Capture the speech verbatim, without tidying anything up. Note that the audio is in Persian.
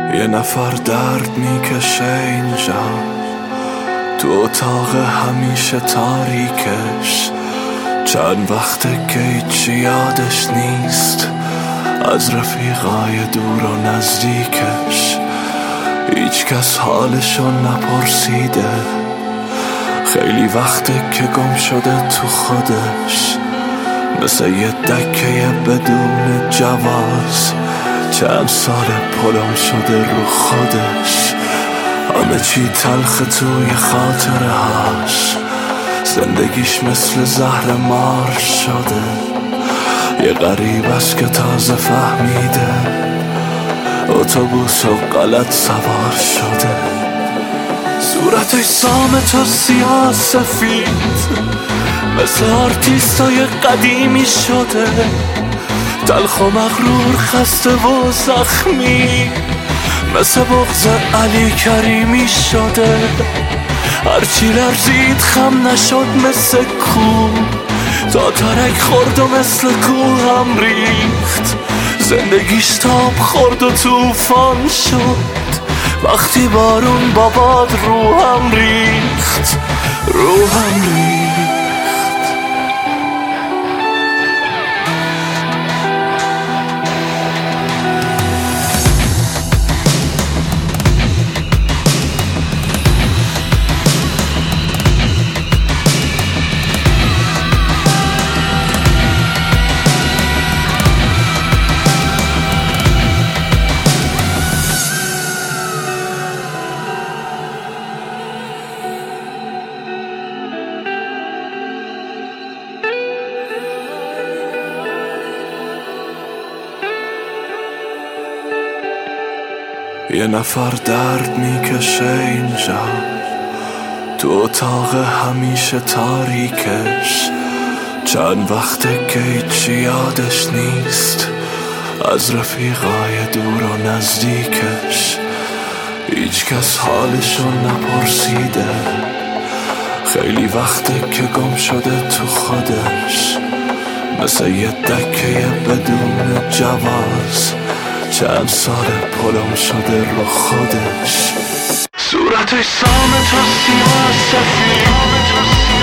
یه نفر درد میکشه اینجا تو اتاق همیشه تاریکش، چند وقته که هیچی یادش نیست از رفیقای دور و نزدیکش. هیچ کس حالشو نپرسیده، خیلی وقته که گم شده تو خودش، مثل یه دکه بدون جواز چند سال پلم شده رو خودش. همه چی تلخ توی خاطره هاش، زندگیش مثل زهر مار شده. یه غریب است که تازه فهمیده اتوبوس و غلط سوار شده. صورتش سامت و سیاه سفید، مثل آرتیستای قدیمی شده، تلخ و مغرور، خسته و زخمی، مثل بغض علی کریمی شده. هرچی لرزید خم نشد مثل کوه، تا ترک خورد و مثل کوه هم ریخت. زندگیش تاب خورد و توفان شد، وقتی بارون با باد روحم ریخت، روحم ریخت. یه نفر درد میکشه اینجا تو اتاق همیشه تاریکش، چند وقته که هیچی یادش نیست از رفیقای دور و نزدیکش. هیچ کس حالشو نپرسیده، خیلی وقته که گم شده تو خودش، مثل یه دکه بدون جواز چند سال پلم شده رو خودش. صورتش سامت و سیاه سفید،